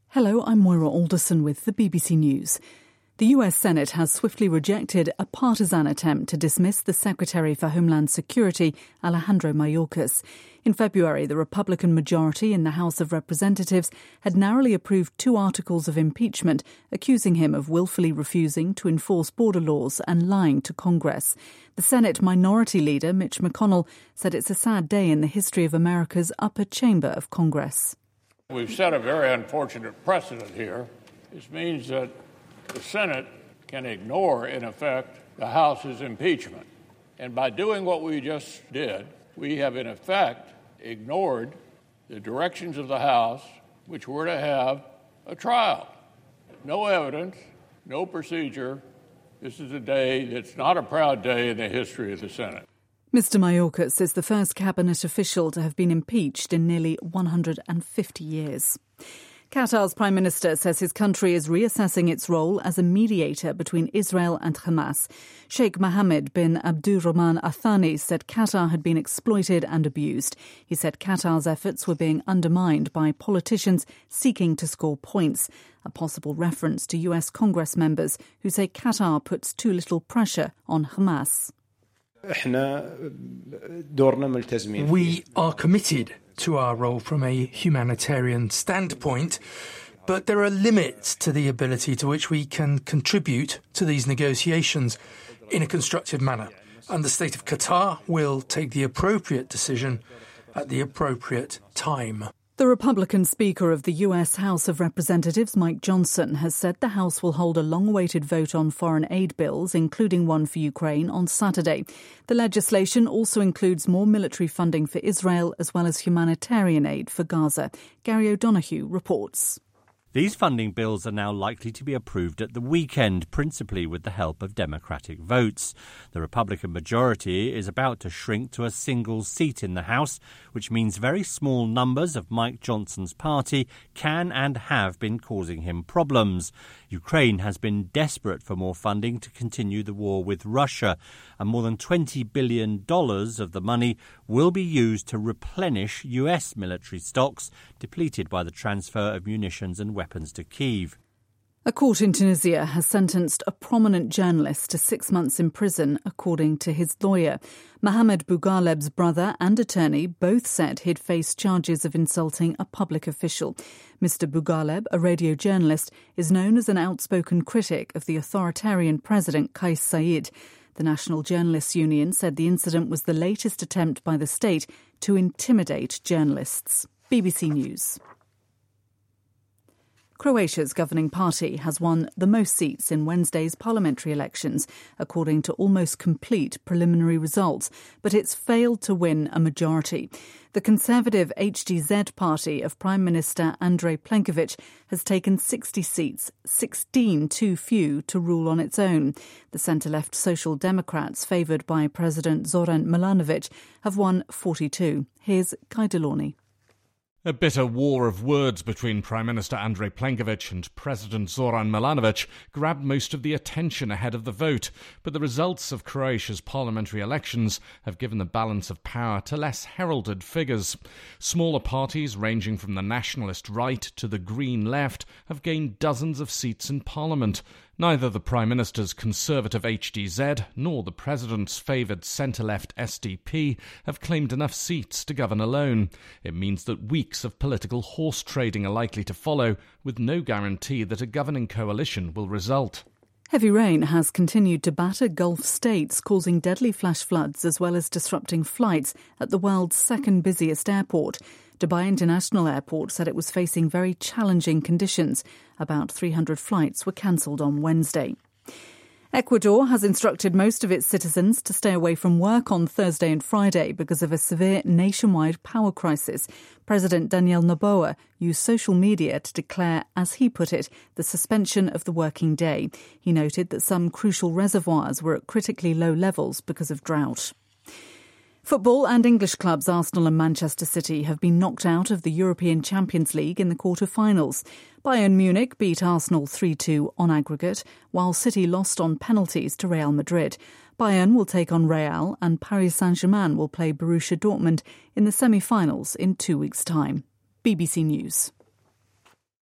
Hello, I'm Moira Alderson with the BBC News. The US Senate has swiftly rejected a partisan attempt to dismiss the Secretary for Homeland Security, Alejandro Mayorkas. In February, the Republican majority in the House of Representatives had narrowly approved 2 articles of impeachment, accusing him of willfully refusing to enforce border laws and lying to Congress. The Senate Minority Leader, Mitch McConnell, said it's a sad day in the history of America's upper chamber of Congress. We've set a very unfortunate precedent here. This means that the Senate can ignore, in effect, the House's impeachment. And by doing what we just did, we have, in effect, ignored the directions of the House, which were to have a trial. No evidence, no procedure. This is a day that's not a proud day in the history of the Senate. Mr. Mayorkas is the first cabinet official to have been impeached in nearly 150 years. Qatar's Prime Minister says his country is reassessing its role as a mediator between Israel and Hamas. Sheikh Mohammed bin Abdulrahman Al Thani said Qatar had been exploited and abused. He said Qatar's efforts were being undermined by politicians seeking to score points, a possible reference to US Congress members who say Qatar puts too little pressure on Hamas. We are committed to our role from a humanitarian standpoint, but there are limits to the ability to which we can contribute to these negotiations in a constructive manner. And the state of Qatar will take the appropriate decision at the appropriate time. The Republican Speaker of the US House of Representatives, Mike Johnson, has said the House will hold a long-awaited vote on foreign aid bills, including one for Ukraine, on Saturday. The legislation also includes more military funding for Israel as well as humanitarian aid for Gaza. Gary O'Donoghue reports. These funding bills are now likely to be approved at the weekend, principally with the help of Democratic votes. The Republican majority is about to shrink to a single seat in the House, which means very small numbers of Mike Johnson's party can and have been causing him problems. Ukraine has been desperate for more funding to continue the war with Russia, and more than $20 billion of the money will be used to replenish US military stocks depleted by the transfer of munitions and weapons to Kyiv. A court in Tunisia has sentenced a prominent journalist to 6 months in prison, according to his lawyer. Mohamed Bougaleb's brother and attorney both said he'd face charges of insulting a public official. Mr. Bougaleb, a radio journalist, is known as an outspoken critic of the authoritarian president Kais Saied. The National Journalists Union said the incident was the latest attempt by the state to intimidate journalists. BBC News. Croatia's governing party has won the most seats in Wednesday's parliamentary elections, according to almost complete preliminary results, but it's failed to win a majority. The conservative HDZ party of Prime Minister Andrej Plenković has taken 60 seats, 16 too few to rule on its own. The centre-left Social Democrats, favoured by President Zoran Milanovic, have won 42. Here's Guy Delorney. A bitter war of words between Prime Minister Andrej Plenković and President Zoran Milanovic grabbed most of the attention ahead of the vote, but the results of Croatia's parliamentary elections have given the balance of power to less heralded figures. Smaller parties ranging from the nationalist right to the green left have gained dozens of seats in parliament. Neither the Prime Minister's Conservative HDZ nor the President's favoured centre-left SDP have claimed enough seats to govern alone. It means that weeks of political horse trading are likely to follow, with no guarantee that a governing coalition will result. Heavy rain has continued to batter Gulf states, causing deadly flash floods as well as disrupting flights at the world's second busiest airport. Dubai International Airport said it was facing very challenging conditions. About 300 flights were cancelled on Wednesday. Ecuador has instructed most of its citizens to stay away from work on Thursday and Friday because of a severe nationwide power crisis. President Daniel Noboa used social media to declare, as he put it, the suspension of the working day. He noted that some crucial reservoirs were at critically low levels because of drought. Football and English clubs Arsenal and Manchester City have been knocked out of the European Champions League in the quarter-finals. Bayern Munich beat Arsenal 3-2 on aggregate, while City lost on penalties to Real Madrid. Bayern will take on Real and Paris Saint-Germain will play Borussia Dortmund in the semi-finals in 2 weeks' time. BBC News.